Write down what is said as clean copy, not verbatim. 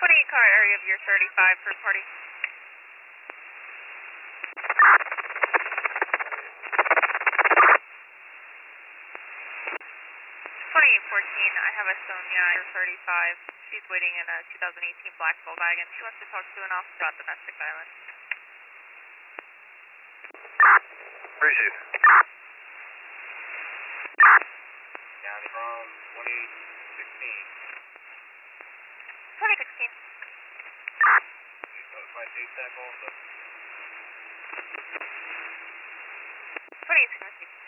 car area of your 35 for party. 2814, I have a Sonia, your 35. She's waiting in a 2018 black Volkswagen. She wants to talk to an officer about domestic violence. Appreciate it. County from 2016. 2016. Please notify ASAP also. 2016.